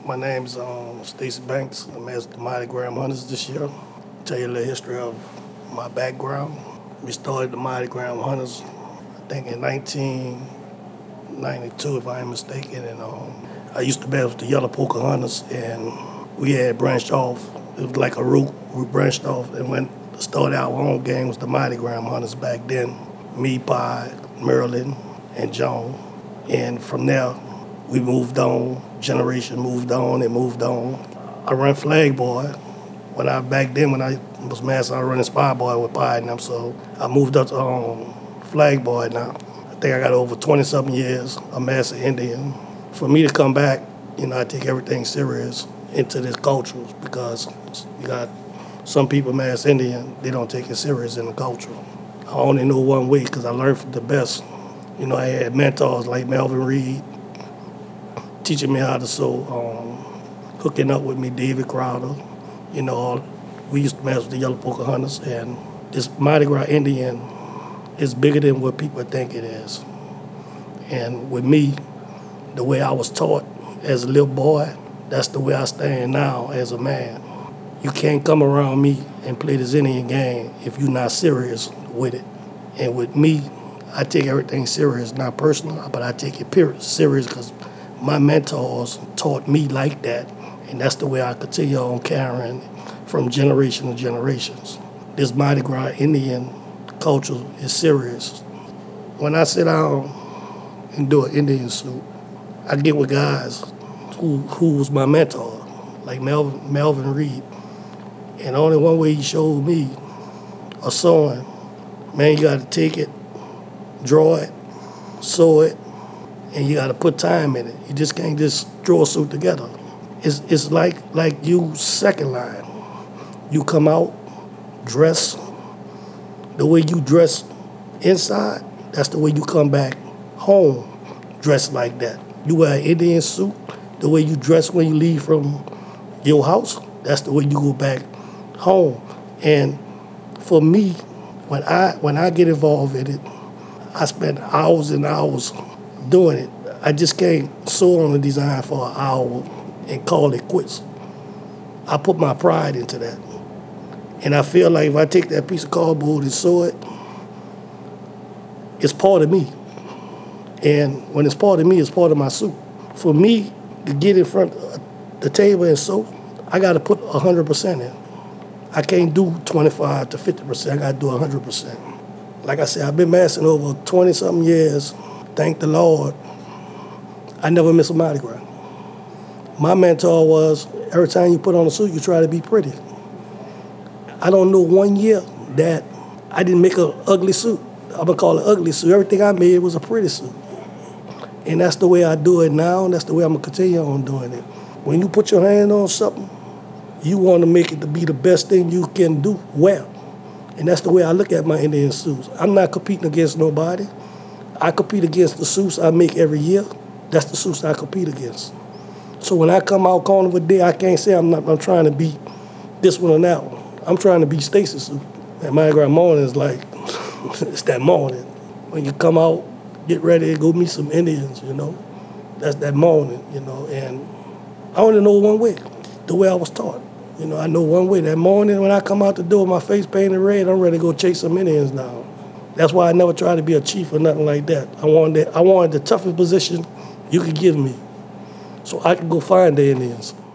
My name's Stacey Banks. I'm at the Mighty Graham Hunters this year. Tell you a little history of my background. We started the Mighty Graham Hunters, I think in 1992, if I am mistaken. And I used to be with the Yellow Poker Hunters, and we had branched off. It was like a route. We branched off and went to start our own game was the Mighty Graham Hunters back then. Me, Pi, Marilyn, and John. And from there, we moved on. Generation moved on and moved on. I run Flag Boy. Back then when I was master, I run Spy Boy with Pi and them. So I moved up to Flag Boy now. I think I got over 20-something years of Master Indian. For me to come back, I take everything serious into this culture because you got some people, Master Indian, they don't take it serious in the culture. I only know one way because I learned from the best. I had mentors like Melvin Reed, teaching me how to sew, hooking up with me, David Crowder. We used to mess with the Yellow Poker Hunters, and this Mardi Gras Indian is bigger than what people think it is. And with me, the way I was taught as a little boy, that's the way I stand now as a man. You can't come around me and play this Indian game if you're not serious with it. And with me, I take everything serious, not personal, but I take it serious because my mentors taught me like that, and that's the way I continue on carrying from generation to generations. This Mardi Gras Indian culture is serious. When I sit down and do an Indian suit, I get with guys who was my mentor, like Melvin Reed, and only one way he showed me a sewing, man, you got to take it, draw it, sew it, and you got to put time in it. You just can't just draw a suit together. It's like you second line. You come out, dress. The way you dress inside, that's the way you come back home, dressed like that. You wear an Indian suit, the way you dress when you leave from your house, that's the way you go back home. And for me, when I get involved in it, I spend hours and hours doing it. I just can't sew on a design for an hour and call it quits. I put my pride into that. And I feel like if I take that piece of cardboard and sew it, it's part of me. And when it's part of me, it's part of my suit. For me to get in front of the table and sew, I got to put 100% in. I can't do 25 to 50%. I got to do 100%. Like I said, I've been mastering over 20-something years. Thank the Lord. I never miss a Mardi Gras. My mentor was, every time you put on a suit, you try to be pretty. I don't know one year that I didn't make an ugly suit. I'm going to call it ugly suit. Everything I made was a pretty suit. And that's the way I do it now, and that's the way I'm going to continue on doing it. When you put your hand on something, you want to make it to be the best thing you can do well. And that's the way I look at my Indian suits. I'm not competing against nobody. I compete against the suits I make every year. That's the suits I compete against. So when I come out Carnival Day, I can't say I'm trying to be this one or that one. I'm trying to be Stacey's suit. And Mardi Gras morning is like, it's that morning. When you come out, get ready to go meet some Indians, That's that morning, And I only know one way, the way I was taught. I know one way. That morning when I come out the door, my face painted red, I'm ready to go chase some Indians down. That's why I never tried to be a chief or nothing like that. I wanted the toughest position you could give me so I could go find the Indians.